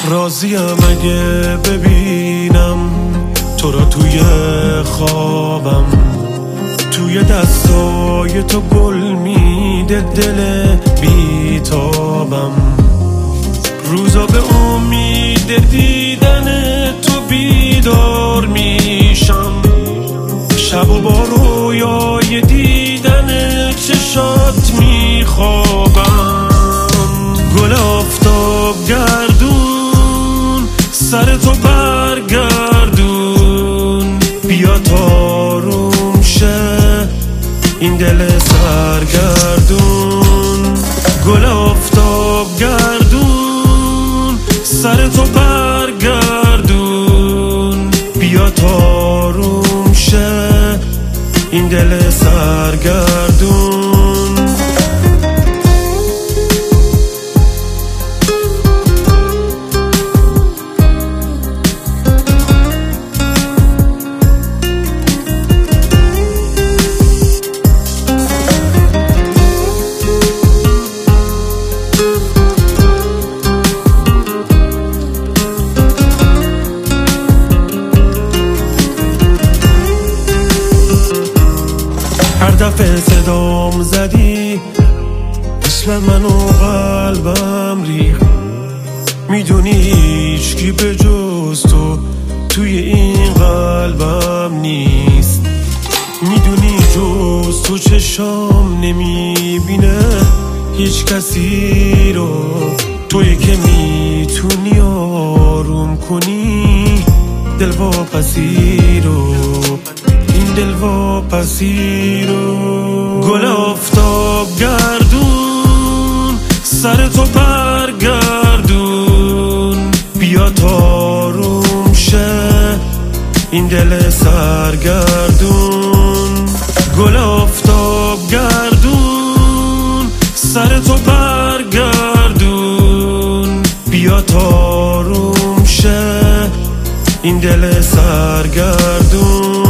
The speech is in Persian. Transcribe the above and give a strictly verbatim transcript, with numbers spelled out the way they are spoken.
راضیم اگه ببینم تو را توی خوابم، توی دستای تو گل میده دل بیتابم. روزا به امید دیدن تو بیدار میشم، شب و با رویای دیدن چشات میخوابم. گل آفتاب گردون سر تو برگردون، بیا تاروم شه این دل سرگردون. گل آفتاب گردون سر تو برگردون، بیا تاروم شه این دل سرگردون. هر دفعه صدام زدی مثل من و قلبم ریخ. میدونی هیچکی به جز تو توی این قلبم نیست. میدونی جز تو چشام نمیبینه هیچ کسی رو، توی که میتونی آروم کنی دل واپسی رو، این دل واپسی رو. گل آفتاب گردون سر تو برگردون، بیا تاروم شه این دل سرگردون. گل آفتاب گردون سر تو برگردون، بیا تاروم شه این دل سرگردون.